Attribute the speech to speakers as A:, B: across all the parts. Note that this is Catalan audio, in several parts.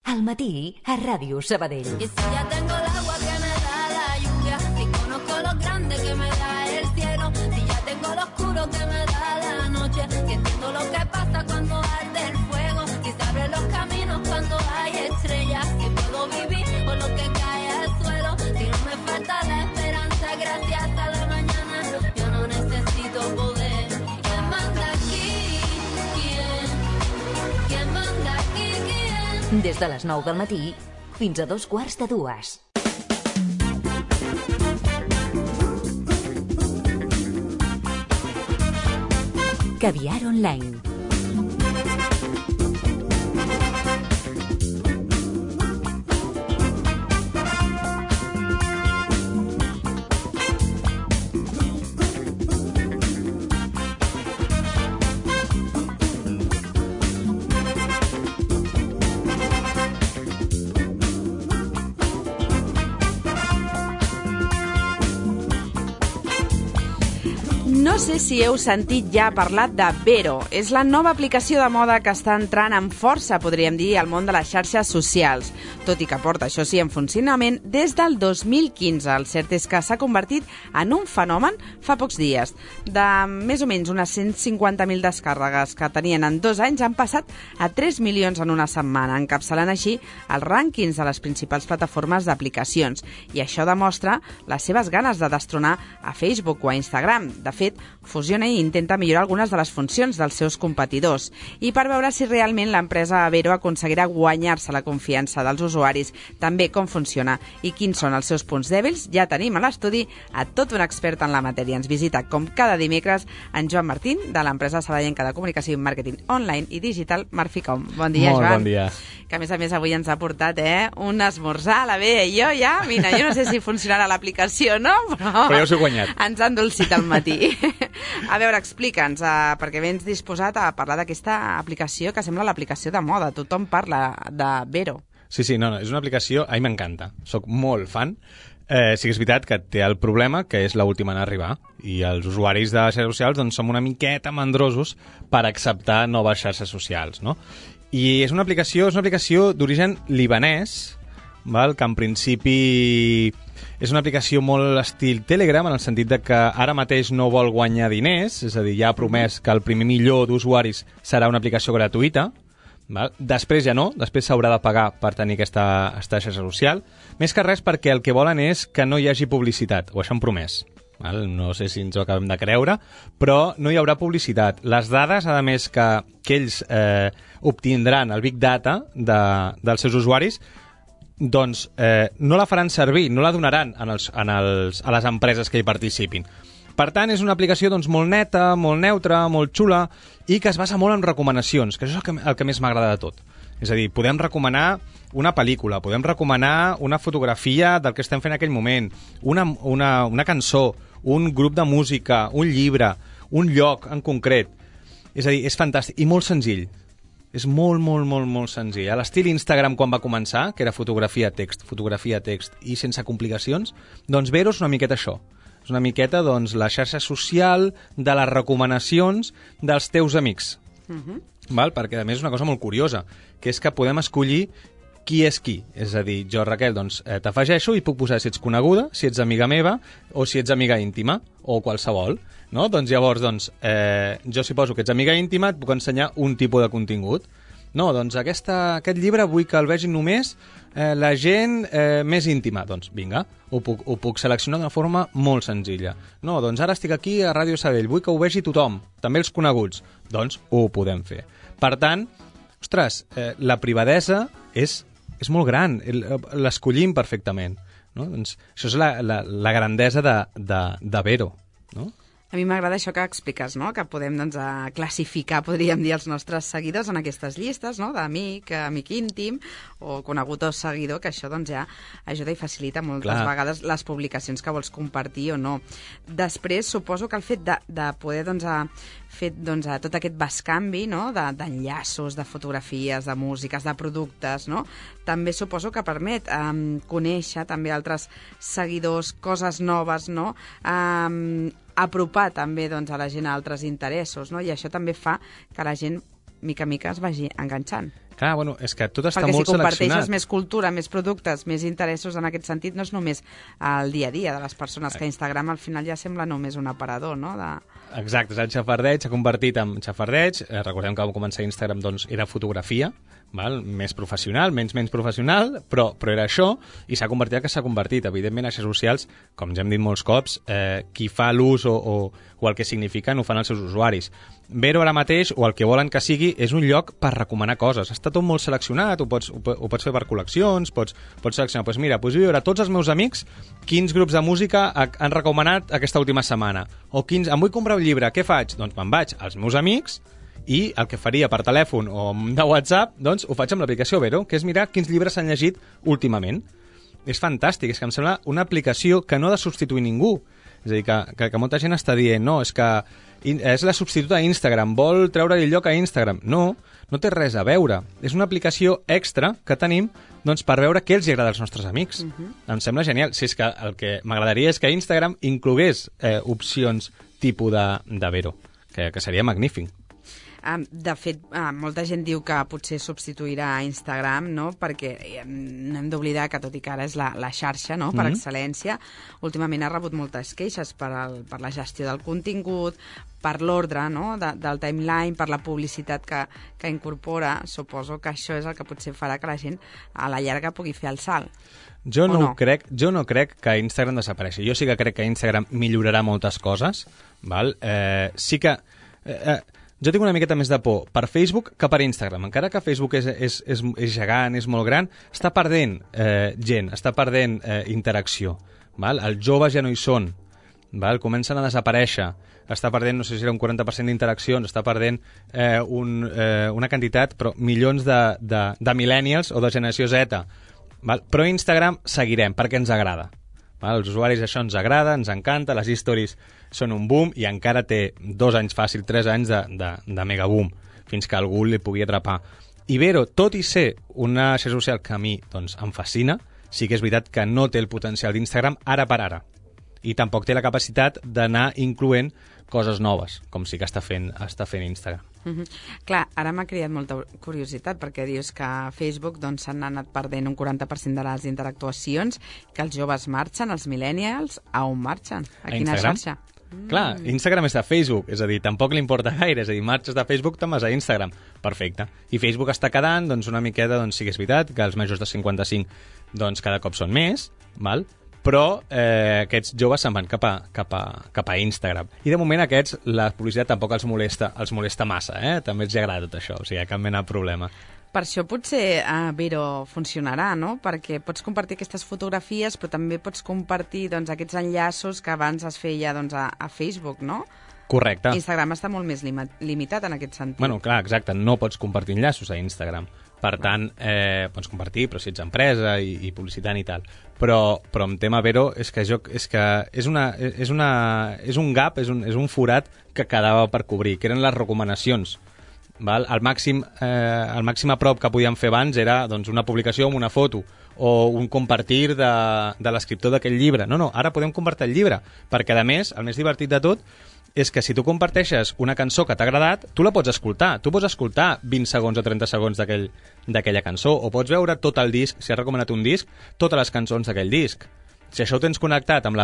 A: Al matí, a Ràdio Sabadell.
B: Y si ya tengo el agua que me da la lluvia, si conozco lo grande que me da el cielo, si ya tengo lo oscuro que me da la noche, si entiendo lo que pasa cuando arde el fuego, si se abren los caminos cuando hay estrellas, si puedo vivir con lo que cae al suelo, si no me falta la esperanza gracias a la mañana, yo no necesito poder. ¿Quién manda aquí? ¿Quién manda aquí? ¿Quién?
A: Des de les 9 del matí fins a 2:45. Caviar Online.
C: No sé si heu sentit ja parlar de Vero. És la nova aplicació de moda que està entrant amb força, podríem dir, al món de les xarxes socials. Tot i que porta, això sí, en funcionament des del 2015. El cert és que s'ha convertit en un fenomen fa pocs dies. De més o menys unes 150.000 descàrregues que tenien en 2 anys han passat a 3 milions en una setmana, encapçalant així els rànquings de les principals plataformes d'aplicacions. I això demostra les seves ganes de destronar a Facebook o a Instagram. De fet, fusiona i intenta millorar algunes de les funcions dels seus competidors. I per veure si realment l'empresa Vero aconseguirà guanyar-se la confiança dels usuaris, també com funciona i quins són els seus punts dèbils, ja tenim a l'estudi a tot un expert en la matèria. Ens visita, com cada dimecres, en Joan Martín, de l'empresa sabadellenca de comunicació i màrqueting online i digital Marficom. Bon dia,
D: Joan.
C: Molt
D: bon dia.
C: Que a més avui ens ha portat un esmorzar a la Bea i jo ja, mira, jo no sé si funcionarà l'aplicació o no,
D: Però ja us he guanyat.
C: Ens ha endolcit al matí. A veure, explica'ns, perquè vens disposat a parlar d'aquesta aplicació que sembla l'aplicació de moda. Tothom parla de Vero.
D: Sí, no, és una aplicació, a mi m'encanta. Soc molt fan. Sí que és veritat que té el problema, que és l'última en arribar, i els usuaris de xarxes socials doncs, som una miqueta mandrosos per acceptar noves xarxes socials, no? I és una aplicació d'origen libanès, val? Que en principi és una aplicació molt estil Telegram, en el sentit de que ara mateix no vol guanyar diners, és a dir, ja ha promès que el primer milió d'usuaris serà una aplicació gratuïta, val? Després ja no, després s'haurà de pagar per tenir aquesta xarxa social, més que res perquè el que volen és que no hi hagi publicitat, o això han promès. Val? No sé si ens ho acabem de creure, però no hi haurà publicitat. Les dades, a més, que ells obtindran, el Big Data dels seus usuaris, doncs no la faran servir, no la donaran a les empreses que hi participin. Per tant, és una aplicació doncs, molt neta, molt neutra, molt xula, i que es basa molt en recomanacions, que això és el que més m'agrada de tot. És a dir, podem recomanar una pel·lícula, podem recomanar una fotografia del que estem fent en aquell moment, una cançó, un grup de música, un llibre, un lloc en concret. És a dir, és fantàstic i molt senzill. És molt senzill. A l'estil Instagram quan va començar, que era fotografia, text i sense complicacions, doncs Vero és una miqueta això. És una miqueta doncs, la xarxa social de les recomanacions dels teus amics. Val? Perquè a més és una cosa molt curiosa, que és que podem escollir qui és qui. És a dir, jo, Raquel, doncs, t'afegeixo i puc posar si ets coneguda, si ets amiga meva, o si ets amiga íntima, o qualsevol. No? Doncs llavors, jo si poso que ets amiga íntima, et puc ensenyar un tipus de contingut. No, doncs aquest llibre vull que el vegin només la gent més íntima. Doncs vinga, ho puc seleccionar d'una forma molt senzilla. No, doncs ara estic aquí a Ràdio Sabadell, vull que ho vegi tothom, també els coneguts. Doncs ho podem fer. Per tant, ostres, la privadesa és molt gran, l'escollim perfectament. No? Doncs això és la grandesa de Vero, no?
C: A mi m'agrada això que expliques, no? Que podem classificar, podríem dir, els nostres seguidors en aquestes llistes, no? D'amic, amic íntim o conegut o seguidor, que això ja ajuda i facilita moltes vegades les publicacions que vols compartir o no. Després, suposo que el fet de poder fer tot aquest bescanvi, no? D'enllaços, de fotografies, de músiques, de productes, no? També suposo que permet conèixer també altres seguidors, coses noves, no? Apropar també a la gent a altres interessos, no? I això també fa que la gent mica en mica es vagi enganxant.
D: Clar, bueno, és que tot està
C: Perquè
D: molt
C: si comparteixes
D: seleccionat.
C: més cultura, més productes, més interessos en aquest sentit, no és només el dia a dia de les persones, que Instagram al final ja sembla només un aparador, no?
D: Exacte, és el xafardeig, s'ha convertit en xafardeig. Recordem que vam començar Instagram, doncs, era fotografia, val? Més professional, menys professional, però era això, i s'ha convertit el que s'ha convertit. Evidentment, a xarxes socials, com ja hem dit molts cops, qui fa l'ús o el que signifiquen ho fan els seus usuaris. Vero ara mateix, o el que volen que sigui, és un lloc per recomanar coses. Està tot molt seleccionat, ho pots fer per col·leccions, pots seleccionar, doncs mira, vull veure tots els meus amics quins grups de música han recomanat aquesta última setmana, o quins, em vull comprar un llibre, què faig? Doncs me'n vaig als meus amics i el que faria per telèfon o de WhatsApp, doncs ho faig amb l'aplicació Vero, que és mirar quins llibres s'han llegit últimament. És fantàstic, és que em sembla una aplicació que no ha de substituir ningú. És a dir, que molta gent està dient, no, és que és la substituta a Instagram, vol treure-li lloc a Instagram. No té res a veure. És una aplicació extra que tenim doncs, per veure què els agrada als nostres amics. Em sembla genial. Si és que el que m'agradaria és que Instagram inclogués opcions tipus de Vero, que seria magnífic.
C: De fet, molta gent diu que potser substituirà Instagram, no? Perquè no hem d'oblidar que, tot i que ara és la xarxa, no? Per excel·lència, últimament ha rebut moltes queixes per la gestió del contingut, per l'ordre, no? Del timeline, per la publicitat que incorpora. Suposo que això és el que potser farà que la gent a la llarga pugui fer el salt.
D: Jo no crec que Instagram desapareixi. Jo sí que crec que Instagram millorarà moltes coses. Val? Sí que... jo tinc una miqueta més de por per Facebook que per Instagram. Encara que Facebook és gegant, és molt gran, està perdent gent, està perdent interacció. Val? Els joves ja no hi són. Val? Comencen a desaparèixer. Està perdent, no sé si era un 40% d'interaccions, està perdent una quantitat, però milions de millennials o de generació Z. Val? Però Instagram seguirem, perquè ens agrada. Val? Els usuaris això ens agrada, ens encanta, les stories són un boom i encara té 2 anys fàcil, 3 anys de mega boom, fins que algú li pugui atrapar. I Vero, tot i ser una xarxa social que a mi doncs, em fascina, sí que és veritat que no té el potencial d'Instagram ara per ara. I tampoc té la capacitat d'anar incloent coses noves, com sí que està fent Instagram.
C: Clar, ara m'ha cridat molta curiositat perquè dius que a Facebook doncs, s'han anat perdent un 40% de les interactuacions, que els joves marxen, els millennials, a on marxen? A quina xarxa?
D: Clar, Instagram és de Facebook, és a dir, tampoc li importa gaire, és a dir, marxes de Facebook, te'n vas a Instagram. Perfecte. I Facebook està quedant, doncs, una miqueta, doncs, sí que és veritat, que els majors de 55, doncs, cada cop són més, val? Però aquests joves se'n van cap a Instagram. I de moment aquests, la publicitat tampoc els molesta massa, també els agrada tot això, o sigui, cap mena de problema.
C: Per això potser Vero funcionarà, no? Perquè pots compartir aquestes fotografies, però també pots compartir doncs, aquests enllaços que abans es feia doncs, a Facebook, no?
D: Correcte.
C: Instagram està molt més limitat en aquest sentit.
D: Bueno, clar, exacte, no pots compartir enllaços a Instagram. Per tant, pots compartir, però si ets empresa i publicitant i tal. Però en tema Vero és que és un gap, és un forat que quedava per cobrir, que eren les recomanacions. Val? El màxim a prop que podíem fer abans era doncs, una publicació amb una foto o un compartir de l'escriptor d'aquell llibre. No, ara podem compartir el llibre, perquè a més, el més divertit de tot és que si tu comparteixes una cançó que t'ha agradat, tu la pots escoltar. Tu pots escoltar 20 segons o 30 segons d'aquella cançó, o pots veure tot el disc, si has recomanat un disc, totes les cançons d'aquell disc. Si això ho tens connectat amb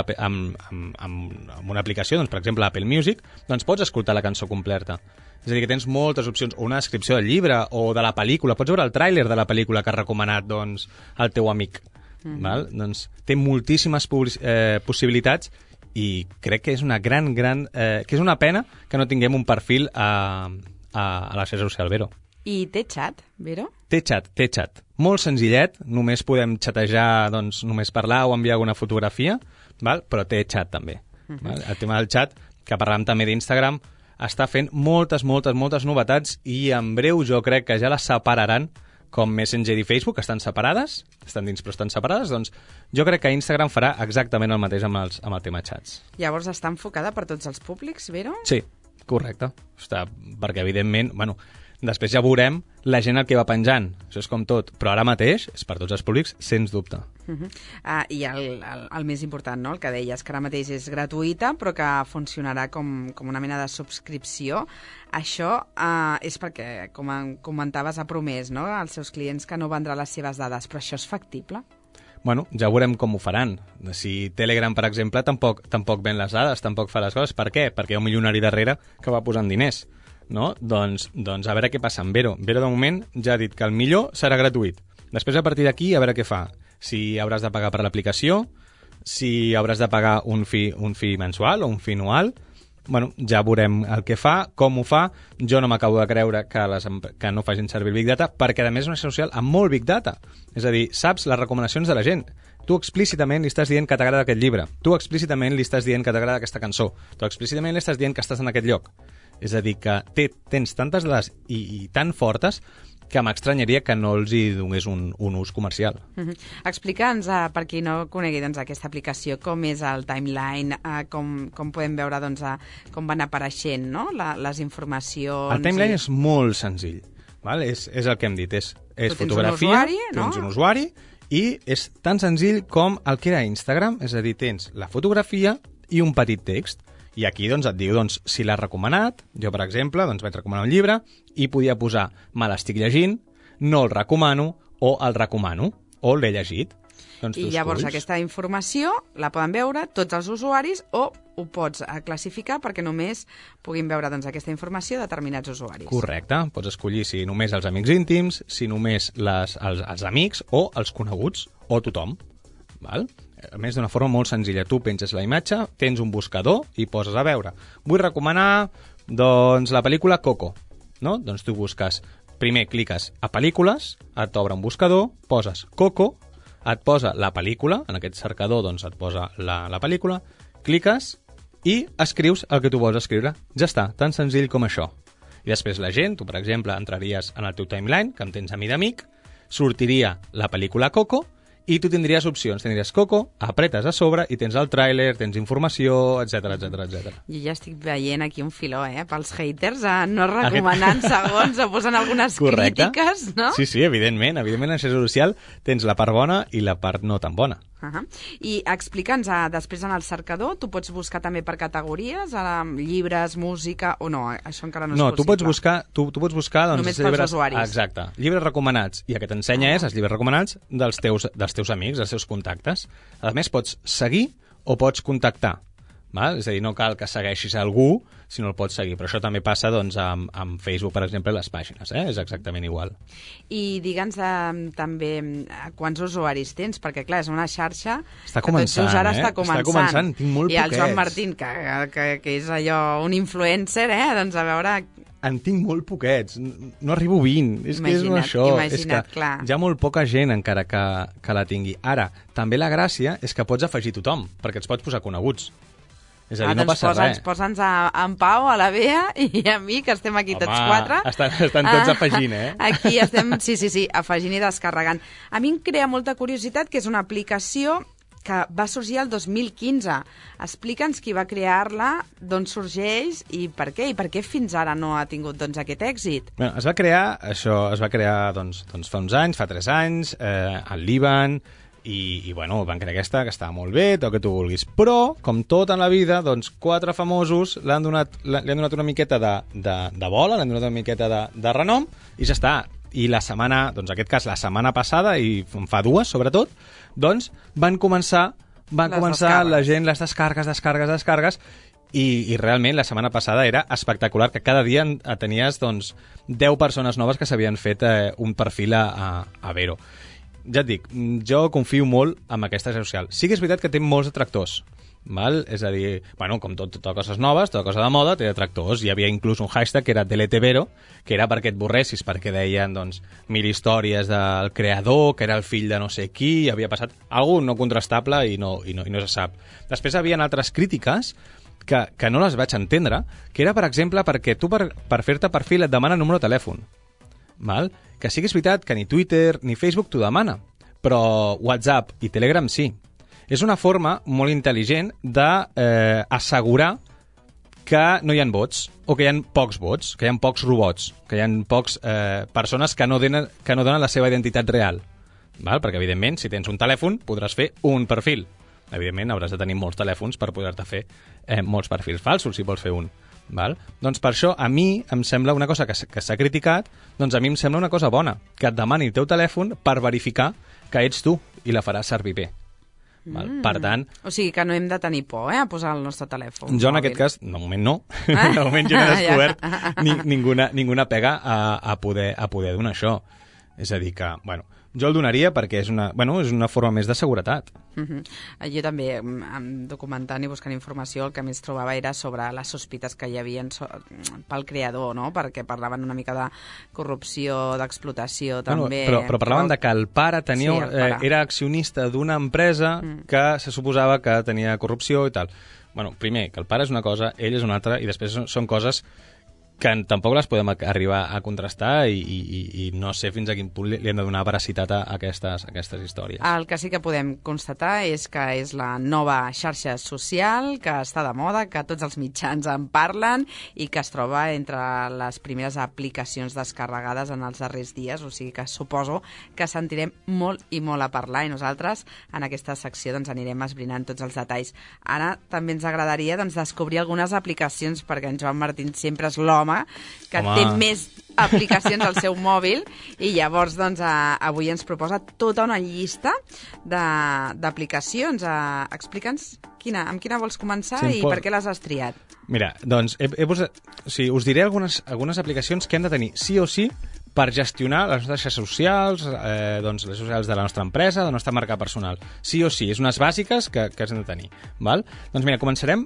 D: una aplicació, doncs, per exemple, Apple Music, doncs pots escoltar la cançó completa. És a dir, que tens moltes opcions, o una descripció del llibre o de la pel·lícula. Pots veure el tràiler de la pel·lícula que ha recomanat doncs, el teu amic. Val? Doncs, té moltíssimes possibilitats i crec que és una que és una pena que no tinguem un perfil a la xarxa social Vero.
C: I té xat, Vero?
D: Té xat. Molt senzillet, només podem xatejar, doncs, només parlar o enviar alguna fotografia, val? Però té xat també. Val? El tema del xat, que parlàvem també d'Instagram, està fent moltes novetats i en breu jo crec que ja les separaran com Messenger i Facebook, que estan separades, estan dins però estan separades, doncs jo crec que Instagram farà exactament el mateix amb el tema xats.
C: Llavors està enfocada per tots els públics, Vero?
D: Sí, correcte. Perquè evidentment, Després ja veurem la gent el que va penjant. Això és com tot. Però ara mateix és per tots els públics, sens dubte.
C: I el més important, no? El que deies, que ara mateix és gratuïta, però que funcionarà com una mena de subscripció. Això és perquè, com comentaves, ha promès, no?, als seus clients que no vendrà les seves dades. Però això és factible?
D: Bueno, ja veurem com ho faran. Si Telegram, per exemple, tampoc ven les dades, tampoc fa les coses. Per què? Perquè hi ha un milionari darrere que va posant diners. No? Doncs a veure què passa amb Vero. Vero, de moment, ja ha dit que el millor serà gratuït. Després, a partir d'aquí, a veure què fa. Si hauràs de pagar per l'aplicació, si hauràs de pagar un fi mensual o un fi anual. Bueno, ja veurem el que fa, com ho fa. Jo no m'acabo de creure que no facin servir el Big Data, perquè a més és una xarxa social amb molt Big Data. És a dir, saps les recomanacions de la gent. Tu explícitament li estàs dient que t'agrada aquest llibre. Tu explícitament li estàs dient que t'agrada aquesta cançó. Tu explícitament li estàs dient que estàs en aquest lloc. És a dir, que tens tantes dades i tan fortes que m'estranyaria que no els hi donés un ús comercial.
C: Explica'ns, per qui no conegui aquesta aplicació, com és el timeline, com podem veure com van apareixent, no?, les informacions.
D: El timeline és molt senzill. Val? És el que hem dit, és fotografia, tens un usuari, i és tan senzill com el que era Instagram, és a dir, tens la fotografia i un petit text. I aquí et diu si l'has recomanat. Jo, per exemple, vaig recomanar un llibre i podia posar me l'estic llegint, no el recomano, o el recomano, o l'he llegit.
C: I llavors aquesta informació la poden veure tots els usuaris o ho pots classificar perquè només puguin veure aquesta informació determinats usuaris.
D: Correcte. Pots escollir si només els amics íntims, si només els amics o els coneguts, o tothom. Val? A més, d'una forma molt senzilla. Tu penges la imatge, tens un buscador i poses a veure. Vull recomanar, la pel·lícula Coco. No? Doncs tu busques, primer cliques a pel·lícules, et obre un buscador, poses Coco, et posa la pel·lícula, en aquest cercador et posa la pel·lícula, cliques i escrius el que tu vols escriure. Ja està, tan senzill com això. I després la gent, tu per exemple, entraries en el teu timeline, que em tens a mi d'amic, sortiria la pel·lícula Coco, i tu tindries opcions. Tindries Coco, apretes a sobre i tens el tràiler, tens informació, etc.
C: Jo ja estic veient aquí un filó, pels haters, no recomanant segons o posant algunes crítiques, no?
D: Sí, evidentment. Evidentment, en xarxa social tens la part bona i la part no tan bona.
C: I explica'ns, després en el cercador, tu pots buscar també per categories, llibres, música, o no? Això encara no és possible.
D: No, tu pots buscar
C: només pels usuaris.
D: Exacte. Llibres recomanats. I el que t'ensenya és els llibres recomanats dels teus amics, dels teus contactes. A més, pots seguir o pots contactar. Val? És a dir, no cal que segueixis algú, sinó el pots seguir. Però això també passa amb Facebook, per exemple, les pàgines. És exactament igual.
C: I digue'ns també quants usuaris tens, perquè clar, és una xarxa
D: està començant,
C: que ara està començant.
D: Tinc molt poquets.
C: I el Joan Martín, que és allò, un influencer, doncs a veure...
D: En tinc molt poquets, no arribo a 20. És que és això.
C: Imagina't, clar.
D: Hi ha molt poca gent encara que la tingui. Ara, també la gràcia és que pots afegir tothom, perquè ens pots posar coneguts. És a dir, no passa res.
C: Posa'ns en Pau, a la Bea i a mi, que estem aquí tots quatre.
D: Estan tots afegint,
C: Aquí estem, sí, afegint i descarregant. A mi em crea molta curiositat que és una aplicació que va sorgir el 2015. Explica'ns qui va crear-la, d'on sorgeix i per què. I per què fins ara no ha tingut aquest èxit?
D: Bueno, es va crear fa uns anys, fa 3 anys, al Líban, i van crear aquesta, que estava molt bé, tot el que tu vulguis. Però, com tot en la vida, 4 famosos li han donat una miqueta de bola, li han donat una miqueta de renom, i ja està. I la setmana, en aquest cas la setmana passada, i fa 2 sobretot, van començar la gent, les descargues, i realment la setmana passada era espectacular, que cada dia tenies 10 persones noves que s'havien fet un perfil a Vero. Ja et dic, jo confio molt en aquesta xarxa social. Sí que és veritat que té molts detractors, val? És a dir, com tota coses noves, tota cosa de moda, té detractors. Hi havia inclús un hashtag que era DeleteVero, que era perquè et borressis, perquè deien 1000 històries del creador, que era el fill de no sé qui, havia passat alguna no contrastable i no se sap. Després hi havia altres crítiques que no les vaig entendre, que era, per exemple, perquè tu per fer-te perfil et demana número de telèfon. Val? Que sí que és veritat que ni Twitter ni Facebook t'ho demana, però WhatsApp i Telegram sí. És una forma molt intel·ligent d'assegurar que no hi ha vots, o que hi ha pocs vots, que hi ha pocs robots, que hi ha pocs persones que no donen la seva identitat real. Val? Perquè, evidentment, si tens un telèfon, podràs fer un perfil. Evidentment, hauràs de tenir molts telèfons per poder-te fer molts perfils falsos, si vols fer un. Val? Doncs per això, a mi em sembla una cosa que s'ha criticat, doncs a mi em sembla una cosa bona, que et demani el teu telèfon per verificar que ets tu i la faràs servir bé. Val? Per tant...
C: O sigui que no hem de tenir por a posar el nostre telèfon.
D: Jo en aquest cas, de moment no. De moment jo no he descobert ninguna pega a poder donar això. És a dir que, bueno, jo el donaria perquè és una forma més de seguretat.
C: Jo també, documentant i buscant informació, el que més trobava era sobre les sospites que hi havia pel creador, no? Perquè parlaven una mica de corrupció, d'explotació, també.
D: Però parlaven de que el pare era accionista d'una empresa que se suposava que tenia corrupció i tal. Bueno, primer, que el pare és una cosa, ell és una altra, i després són coses que tampoc les podem arribar a contrastar i no sé fins a quin punt li hem de donar veracitat a aquestes històries.
C: El que sí que podem constatar és que és la nova xarxa social, que està de moda, que tots els mitjans en parlen i que es troba entre les primeres aplicacions descarregades en els darrers dies, o sigui que suposo que sentirem molt i molt a parlar i nosaltres en aquesta secció anirem esbrinant tots els detalls. Ara també ens agradaria descobrir algunes aplicacions, perquè en Joan Martín sempre és l'home que té més aplicacions al seu mòbil i llavors avui ens proposa tota una llista d'aplicacions. Explica'ns amb quina vols començar i per què les has triat.
D: Mira, doncs us diré algunes aplicacions que hem de tenir sí o sí per gestionar les nostres xarxes socials, les socials de la nostra empresa, de la nostra marca personal. Sí o sí, és unes bàsiques que has de tenir. Val? Doncs mira, començarem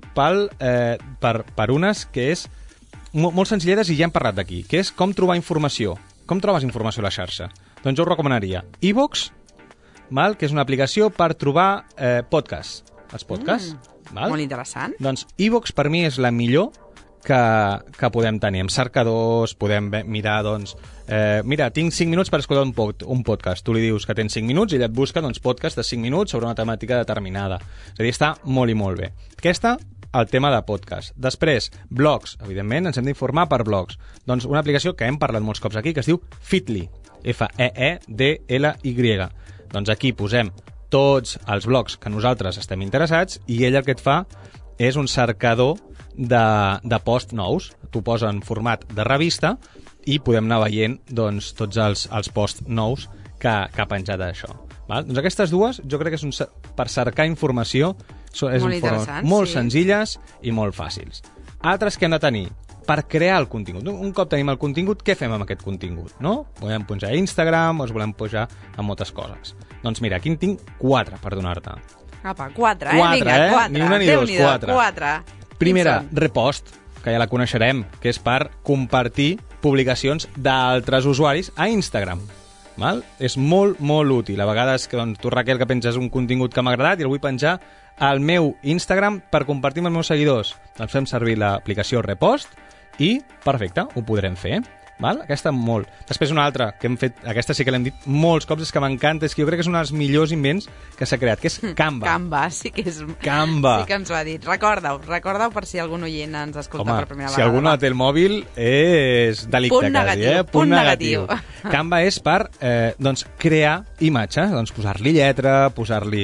D: per unes que és molt senzilletes i ja hem parlat d'aquí, que és com trobar informació. Com trobes informació a la xarxa? Doncs jo us recomanaria iVoox, que és una aplicació per trobar podcasts. Els podcasts.
C: Molt interessant.
D: Doncs iVoox per mi és la millor que podem tenir. Amb cercadors podem mirar, mira, tinc 5 minuts per escoltar un podcast. Tu li dius que tens 5 minuts i ella et busca podcast de 5 minuts sobre una temàtica determinada. És a dir, està molt i molt bé. Aquesta, el tema de podcast. Després, blogs. Evidentment, ens hem d'informar per blogs. Doncs una aplicació que hem parlat molts cops aquí, que es diu Feedly. Feedly. Doncs aquí posem tots els blogs que nosaltres estem interessats i ell el que et fa és un cercador de posts nous. Tu posa en format de revista i podem anar veient tots els posts nous que ha penjat d'això. Doncs aquestes dues jo crec que per cercar informació molt senzilles i molt fàcils. Altres que hem de tenir per crear el contingut. Un cop tenim el contingut, què fem amb aquest contingut? No? Podem pujar a Instagram o es volem pujar a moltes coses. Doncs mira, aquí en tinc 4 per donar-te.
C: Apa, 4, vinga, 4.
D: Ni una ni dos, 4. Primera, Repost, que ja la coneixerem, que és per compartir publicacions d'altres usuaris a Instagram. Val? És molt, molt útil. A vegades, tu, Raquel, que penses un contingut que m'ha agradat i el vull penjar al meu Instagram per compartir amb els meus seguidors. Doncs fem servir l'aplicació Repost i, perfecte, ho podrem fer. Val? Aquesta molt. Després una altra, que hem fet, aquesta sí que l'hem dit molts cops, és que m'encanta, és que jo crec que és un dels millors invents que s'ha creat, que és Canva.
C: Canva, sí que és...
D: Canva.
C: Sí que ens ho ha dit. Recorda-ho per si algun oient ens escolta per primera vegada.
D: Si algú no té el mòbil, és delicte
C: punt negatiu,
D: quasi. Punt negatiu. Canva és per crear imatges, posar-li lletra, posar-li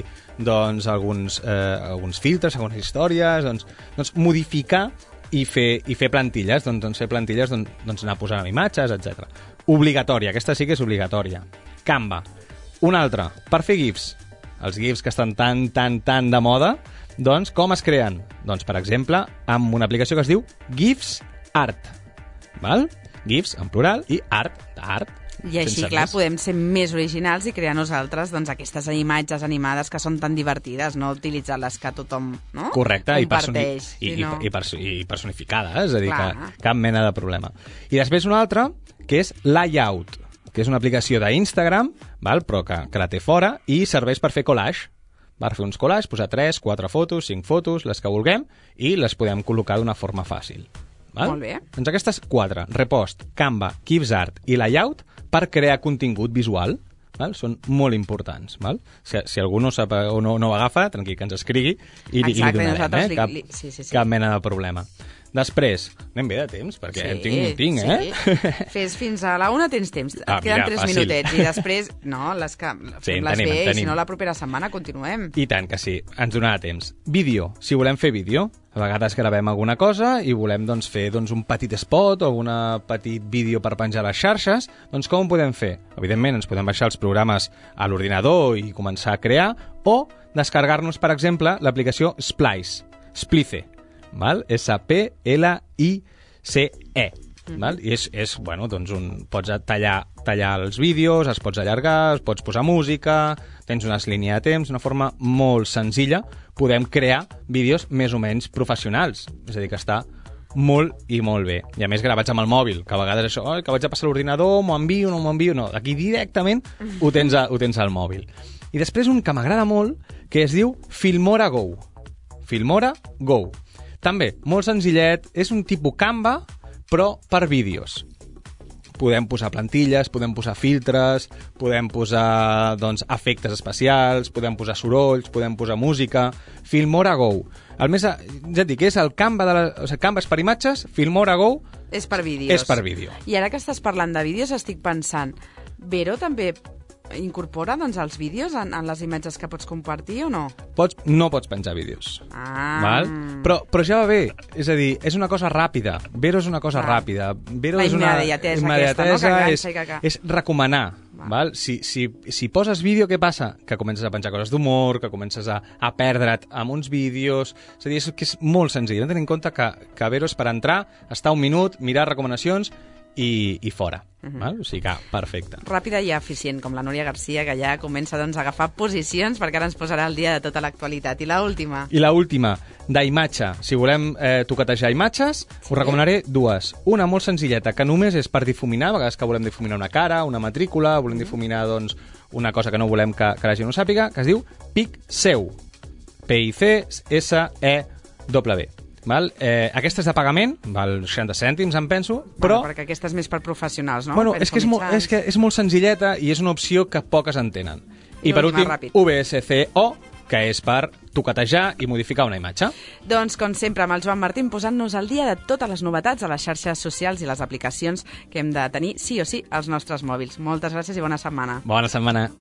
D: alguns filtres, algunes històries, modificar i fer plantilles, fer plantilles, anar posant imatges, etc. Obligatòria, aquesta sí que és obligatòria. Canva. Una altra, per fer GIFs. Els GIFs que estan tan de moda, com es creen? Per exemple, amb una aplicació que es diu GIFs Art. Val? GIFs en plural i art, d'art.
C: I així, clar, podem ser més originals i crear nosaltres aquestes imatges animades que són tan divertides, no utilitzar les que tothom comparteix.
D: I personificades, és a dir, que cap mena de problema. I després una altra, que és Layout, que és una aplicació d'Instagram, però que la té fora i serveix per fer collage. Per fer uns collages, posar 3, 4 fotos, 5 fotos, les que vulguem, i les podem col·locar d'una forma fàcil.
C: Molt bé.
D: Doncs aquestes 4, Repost, Canva, GIFs Art i Layout, per crear contingut visual. val? Són molt importants. Val? Si algú no sap o no ho agafa, tranquil, que ens escrigui i li donarem, cap mena de problema. Després, anem bé de temps, perquè tinc,
C: Fes fins a la 1 tens temps. Et queden 3 minutets. I després, les fem-les bé, i si no la propera setmana continuem.
D: I tant que sí, ens donarà temps. Vídeo, si volem fer vídeo, a vegades gravem alguna cosa i volem fer un petit spot o un petit vídeo per penjar a les xarxes, doncs com ho podem fer? Evidentment, ens podem baixar els programes a l'ordinador i començar a crear, o descarregar-nos, per exemple, l'aplicació Splice. Val? S-P-L-I-C-E. Val? I pots tallar els vídeos, els pots allargar, pots posar música, tens una línia de temps, una forma molt senzilla, podem crear vídeos més o menys professionals. És a dir, que està molt i molt bé. I a més gravats amb el mòbil, que a vegades això, que vaig a passar l'ordinador, m'ho envio, no m'ho envio, no. Aquí directament ho tens al mòbil. I després un que m'agrada molt, que es diu Filmora Go. Filmora Go. També, molt senzillet, és un tipus Canva, però per vídeos. Podem posar plantilles, podem posar filtres, podem posar efectes especials, podem posar sorolls, podem posar música. Filmora Go. El més, ja et dic, és el Canva, Canva és per imatges, Filmora Go
C: és per vídeos.
D: És per vídeo.
C: I ara que estàs parlant de vídeos estic pensant, Vero també incorpora els vídeos en les imatges que pots compartir o no?
D: No pots penjar vídeos. Val? Però ja va bé. És a dir, és una cosa ràpida. Vero és una cosa ràpida. Vero
C: la immediatesa
D: és recomanar. Val? Si poses vídeo, què passa? Que comences a penjar coses d'humor, que comences a perdre't amb uns vídeos. És a dir, que és molt senzill. Tenint en compte que Vero és per entrar, estar un minut, mirar recomanacions i fora. Val? O sigui que, perfecte.
C: Ràpida i eficient, com la Núria Garcia, que ja comença a agafar posicions, perquè ara ens posarà al dia de tota l'actualitat. I l'última?
D: I l'última, d'imatge. Si volem toquetejar imatges, us recomanaré dues. Una molt senzilleta, que només és per difuminar, a vegades que volem difuminar una cara, una matrícula, volem difuminar una cosa que no volem que la gent no sàpiga, que es diu Picsew. P-I-C-S-E-W. Val? Aquesta és de pagament, val 60 cèntims, em penso, però...
C: perquè aquesta és més per professionals, no?
D: És que és molt senzilleta i és una opció que poques entenen. I per últim, VSCO, que és per toquetejar i modificar una imatge.
C: Doncs, com sempre, amb el Joan Martín posant-nos al dia de totes les novetats a les xarxes socials i les aplicacions que hem de tenir sí o sí als nostres mòbils. Moltes gràcies i bona setmana.
D: Bona setmana.